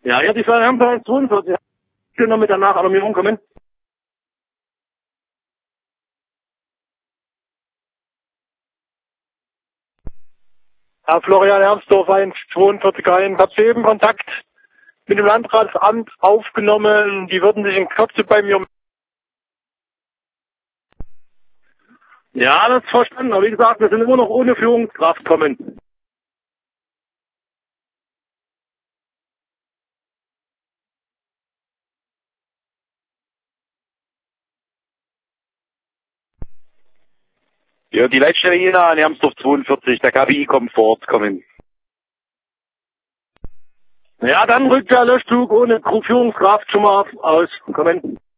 Ja, ja, die haben 42. Schön noch mit der Nachalarmierung kommen. Herr Florian Hermsdorf, 142 ich habe eben Kontakt mit dem Landratsamt aufgenommen. Die würden sich in Kürze bei mir. Ja, das ist verstanden. Aber wie gesagt, wir sind immer noch ohne Führungskraft kommen. Ja, die Leitstelle Jena an Hermsdorf 42, der KPI kommt vor Ort kommen. Ja, dann rückt der Löschzug ohne Führungskraft schon mal aus. Kommen.